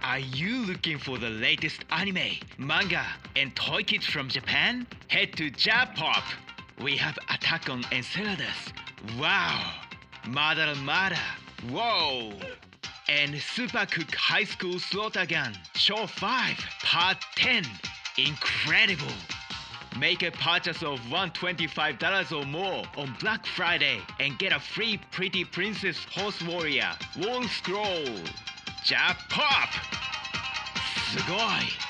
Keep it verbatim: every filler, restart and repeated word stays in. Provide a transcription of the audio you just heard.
Are you looking for the latest anime, manga, and toy kits from Japan? Head to Japop. We have Attack on Enceladus. Wow! Madara Mada. Whoa! And Super Cook High School Slotagan. Show five, Part ten. Incredible! Make a purchase of one hundred twenty-five dollars or more on Black Friday and get a free Pretty Princess Horse Warrior Wall Scroll. Japop! すごい!